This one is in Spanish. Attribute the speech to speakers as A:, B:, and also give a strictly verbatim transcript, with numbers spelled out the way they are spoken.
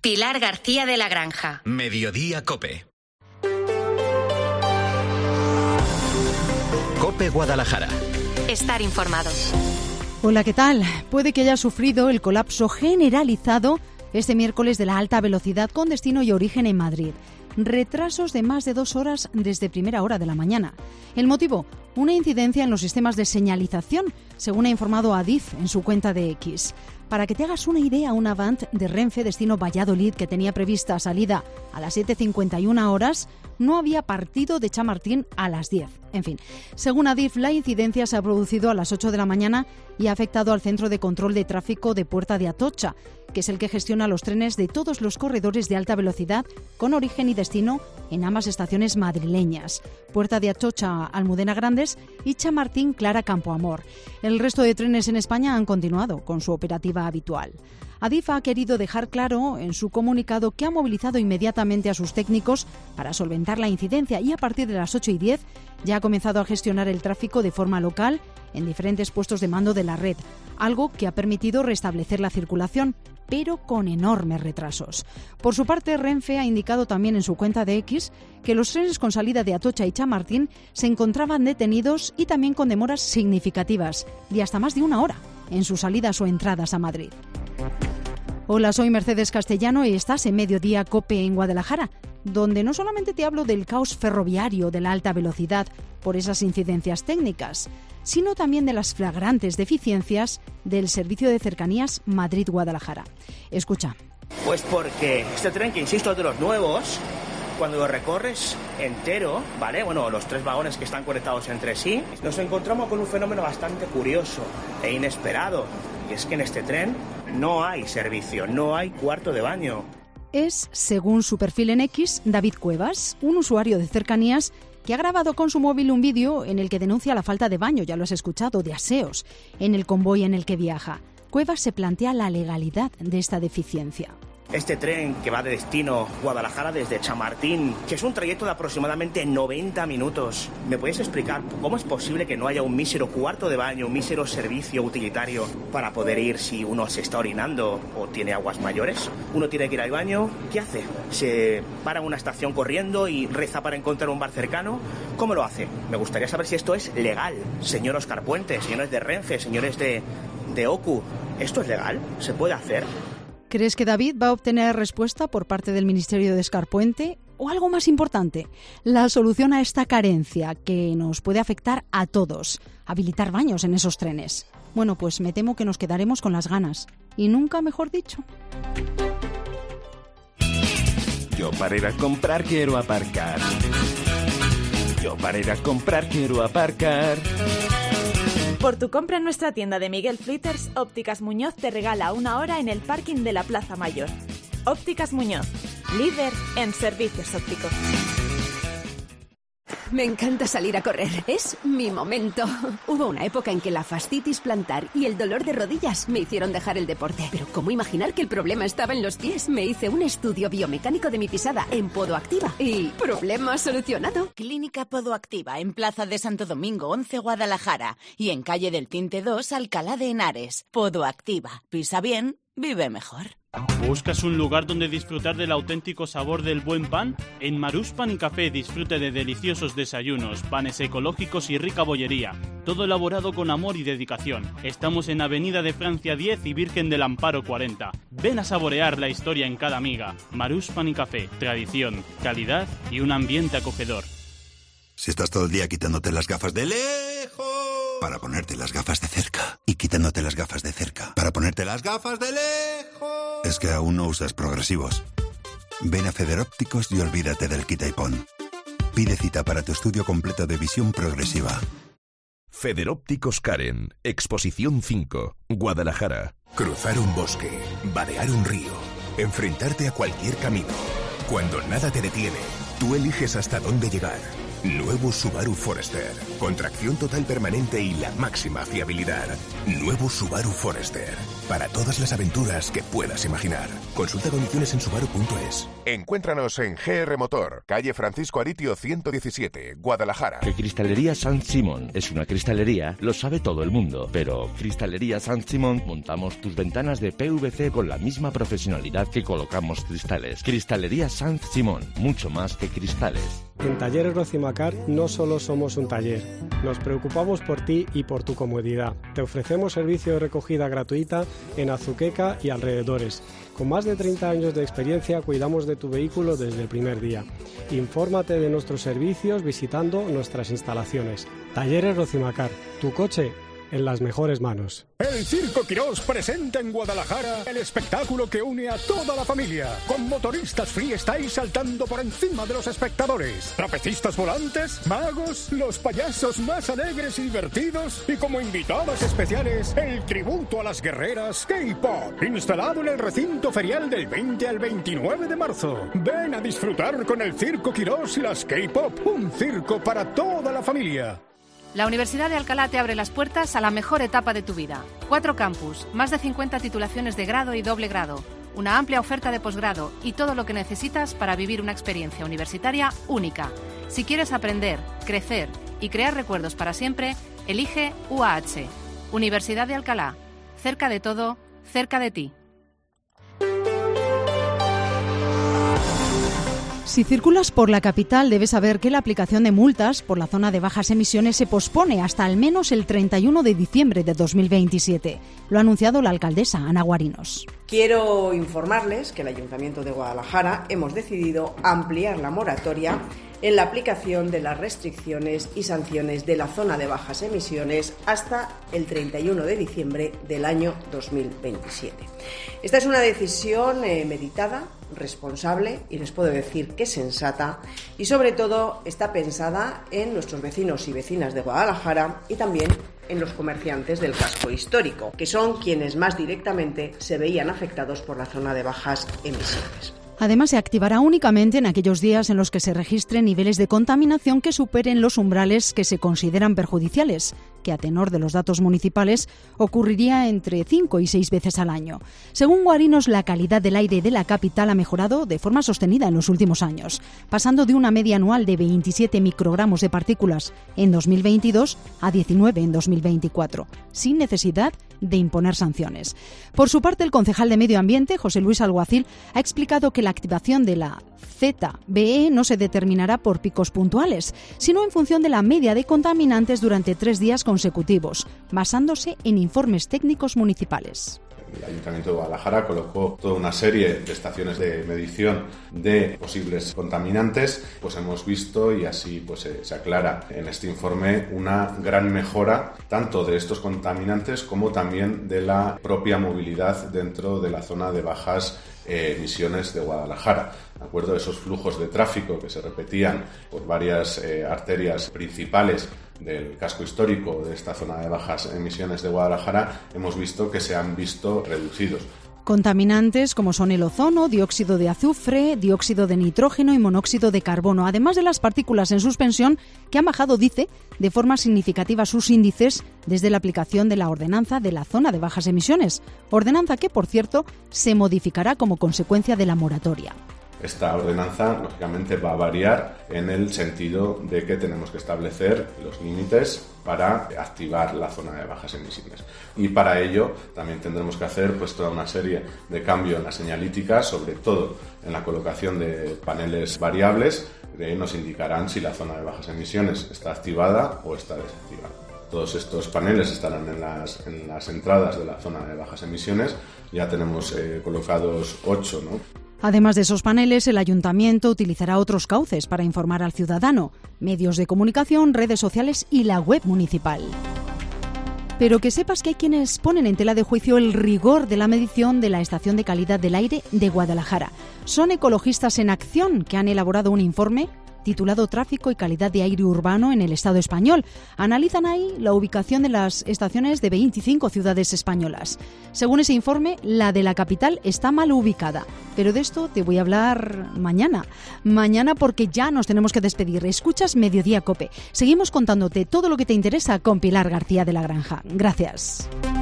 A: Pilar García de la Granja.
B: Mediodía COPE. COPE Guadalajara.
A: Estar informados.
C: Hola, ¿qué tal? Puede que haya sufrido el colapso generalizado este miércoles de la alta velocidad con destino y origen en Madrid. Retrasos de más de dos horas desde primera hora de la mañana. El motivo, una incidencia en los sistemas de señalización, según ha informado Adif en su cuenta de X. Para que te hagas una idea, una Avant de Renfe destino Valladolid que tenía prevista salida a las siete cincuenta y una horas no había partido de Chamartín a las diez. En fin, según Adif, la incidencia se ha producido a las ocho de la mañana y ha afectado al Centro de Control de Tráfico de Puerta de Atocha, que es el que gestiona los trenes de todos los corredores de alta velocidad con origen y destino en ambas estaciones madrileñas, Puerta de Atocha, Almudena Grandes y Chamartín, Clara Campoamor. El resto de trenes en España han continuado con su operativa habitual. Adif ha querido dejar claro en su comunicado que ha movilizado inmediatamente a sus técnicos para solventar la incidencia y a partir de las ocho y diez ya ha comenzado a gestionar el tráfico de forma local en diferentes puestos de mando de la red, algo que ha permitido restablecer la circulación, pero con enormes retrasos. Por su parte, Renfe ha indicado también en su cuenta de X que los trenes con salida de Atocha y Chamartín se encontraban detenidos y también con demoras significativas, de hasta más de una hora, en sus salidas o entradas a Madrid. Hola, soy Mercedes Castellano y estás en Mediodía COPE en Guadalajara, donde no solamente te hablo del caos ferroviario de la alta velocidad por esas incidencias técnicas, sino también de las flagrantes deficiencias del servicio de cercanías Madrid-Guadalajara. Escucha.
D: Pues porque este tren, que insisto, es de los nuevos, cuando lo recorres entero, ¿vale? Bueno, los tres vagones que están conectados entre sí, nos encontramos con un fenómeno bastante curioso e inesperado. Y es que en este tren no hay servicio, no hay cuarto de baño.
C: Es, según su perfil en X, David Cuevas, un usuario de cercanías que ha grabado con su móvil un vídeo en el que denuncia la falta de baño, ya lo has escuchado, de aseos, en el convoy en el que viaja. Cuevas se plantea la legalidad de esta deficiencia.
D: Este tren que va de destino Guadalajara desde Chamartín, que es un trayecto de aproximadamente noventa minutos. ¿Me puedes explicar cómo es posible que no haya un mísero cuarto de baño, un mísero servicio utilitario para poder ir si uno se está orinando o tiene aguas mayores? Uno tiene que ir al baño, ¿qué hace? ¿Se para en una estación corriendo y reza para encontrar un bar cercano? ¿Cómo lo hace? Me gustaría saber si esto es legal. Señor Óscar Puente, señores de Renfe, señores de, de OCU, ¿esto es legal? ¿Se puede hacer?
C: ¿Crees que David va a obtener respuesta por parte del Ministerio de Escarpuente? O algo más importante, la solución a esta carencia que nos puede afectar a todos, habilitar baños en esos trenes. Bueno, pues me temo que nos quedaremos con las ganas. Y nunca mejor dicho.
E: Yo para ir a comprar quiero aparcar. Yo para ir a comprar quiero aparcar.
F: Por tu compra en nuestra tienda de Miguel Flitters, Ópticas Muñoz te regala una hora en el parking de la Plaza Mayor. Ópticas Muñoz, líder en servicios ópticos.
G: Me encanta salir a correr, es mi momento. Hubo una época en que la fascitis plantar y el dolor de rodillas me hicieron dejar el deporte. Pero ¿cómo imaginar que el problema estaba en los pies? Me hice un estudio biomecánico de mi pisada en Podoactiva y problema solucionado.
H: Clínica Podoactiva en Plaza de Santo Domingo once, Guadalajara, y en Calle del Tinte dos, Alcalá de Henares. Podoactiva, pisa bien, vive mejor.
I: ¿Buscas un lugar donde disfrutar del auténtico sabor del buen pan? En Marús Pan y Café disfrute de deliciosos desayunos, panes ecológicos y rica bollería. Todo elaborado con amor y dedicación. Estamos en Avenida de Francia diez y Virgen del Amparo cuarenta. Ven a saborear la historia en cada miga. Marús Pan y Café, tradición, calidad y un ambiente acogedor.
J: Si estás todo el día quitándote las gafas de lejos para ponerte las gafas de cerca y quitándote las gafas de cerca para ponerte las gafas de lejos, es que aún no usas progresivos. Ven a Federópticos y olvídate del quita y pon. Pide cita para tu estudio completo de visión progresiva.
K: Federópticos Karen, Exposición cinco, Guadalajara.
L: Cruzar un bosque, vadear un río, enfrentarte a cualquier camino. Cuando nada te detiene, tú eliges hasta dónde llegar. Nuevo Subaru Forester. Con tracción total permanente y la máxima fiabilidad. Nuevo Subaru Forester. Para todas las aventuras que puedas imaginar. Consulta condiciones en subaru punto es. Encuéntranos en G R Motor, calle Francisco Aritio ciento diecisiete, Guadalajara.
K: Que Cristalería San Simón es una cristalería, lo sabe todo el mundo. Pero Cristalería San Simón montamos tus ventanas de P V C con la misma profesionalidad que colocamos cristales. Cristalería San Simón, mucho más que cristales.
M: En Talleres Rocimacar no solo somos un taller, nos preocupamos por ti y por tu comodidad. Te ofrecemos servicio de recogida gratuita en Azuqueca y alrededores. Con más de treinta años de experiencia cuidamos de tu vehículo desde el primer día. Infórmate de nuestros servicios visitando nuestras instalaciones. Talleres Rocimacar, tu coche en las mejores manos.
N: El Circo Quirós presenta en Guadalajara el espectáculo que une a toda la familia, con motoristas freestyle saltando por encima de los espectadores, trapecistas volantes, magos, los payasos más alegres y divertidos, y como invitados especiales, el tributo a las guerreras K-pop, instalado en el recinto ferial del veinte al veintinueve de marzo. Ven a disfrutar con el Circo Quirós y las K-pop, un circo para toda la familia.
O: La Universidad de Alcalá te abre las puertas a la mejor etapa de tu vida. Cuatro campus, más de cincuenta titulaciones de grado y doble grado, una amplia oferta de posgrado y todo lo que necesitas para vivir una experiencia universitaria única. Si quieres aprender, crecer y crear recuerdos para siempre, elige U A H. Universidad de Alcalá. Cerca de todo, cerca de ti.
C: Si circulas por la capital, debes saber que la aplicación de multas por la zona de bajas emisiones se pospone hasta al menos el treinta y uno de diciembre de dos mil veintisiete. Lo ha anunciado la alcaldesa, Ana Guarinos.
P: Quiero informarles que el Ayuntamiento de Guadalajara hemos decidido ampliar la moratoria en la aplicación de las restricciones y sanciones de la zona de bajas emisiones hasta el treinta y uno de diciembre del año dos mil veintisiete. Esta es una decisión eh, meditada, responsable y les puedo decir que sensata, y sobre todo está pensada en nuestros vecinos y vecinas de Guadalajara y también en los comerciantes del casco histórico, que son quienes más directamente se veían afectados por la zona de bajas emisiones.
C: Además, se activará únicamente en aquellos días en los que se registren niveles de contaminación que superen los umbrales que se consideran perjudiciales, que a tenor de los datos municipales ocurriría entre cinco y seis veces al año. Según Guarinos, la calidad del aire de la capital ha mejorado de forma sostenida en los últimos años, pasando de una media anual de veintisiete microgramos de partículas en dos mil veintidós a diecinueve en dos mil veinticuatro, sin necesidad de imponer sanciones. Por su parte, el concejal de Medio Ambiente, José Luis Alguacil, ha explicado que la activación de la Z B E no se determinará por picos puntuales, sino en función de la media de contaminantes durante tres días consecutivos, basándose en informes técnicos municipales.
Q: El Ayuntamiento de Guadalajara colocó toda una serie de estaciones de medición de posibles contaminantes. Pues hemos visto, y así pues se, se aclara en este informe, una gran mejora tanto de estos contaminantes como también de la propia movilidad dentro de la zona de bajas eh, emisiones de Guadalajara. De acuerdo a esos flujos de tráfico que se repetían por varias eh, arterias principales del casco histórico de esta zona de bajas emisiones de Guadalajara, hemos visto que se han visto reducidos.
C: Contaminantes como son el ozono, dióxido de azufre, dióxido de nitrógeno y monóxido de carbono, además de las partículas en suspensión, que han bajado, dice, de forma significativa sus índices desde la aplicación de la ordenanza de la zona de bajas emisiones, ordenanza que, por cierto, se modificará como consecuencia de la moratoria.
Q: Esta ordenanza, lógicamente, va a variar en el sentido de que tenemos que establecer los límites para activar la zona de bajas emisiones. Y para ello también tendremos que hacer pues, toda una serie de cambios en la señalítica, sobre todo en la colocación de paneles variables que nos indicarán si la zona de bajas emisiones está activada o está desactivada. Todos estos paneles estarán en las, en las entradas de la zona de bajas emisiones. Ya tenemos eh, colocados ocho, ¿no?
C: Además de esos paneles, el Ayuntamiento utilizará otros cauces para informar al ciudadano, medios de comunicación, redes sociales y la web municipal. Pero que sepas que hay quienes ponen en tela de juicio el rigor de la medición de la Estación de Calidad del Aire de Guadalajara. Son ecologistas en acción que han elaborado un informe titulado Tráfico y calidad de aire urbano en el Estado español. Analizan ahí la ubicación de las estaciones de veinticinco ciudades españolas. Según ese informe, la de la capital está mal ubicada. Pero de esto te voy a hablar mañana. Mañana porque ya nos tenemos que despedir. Escuchas Mediodía COPE. Seguimos contándote todo lo que te interesa con Pilar García de la Granja. Gracias.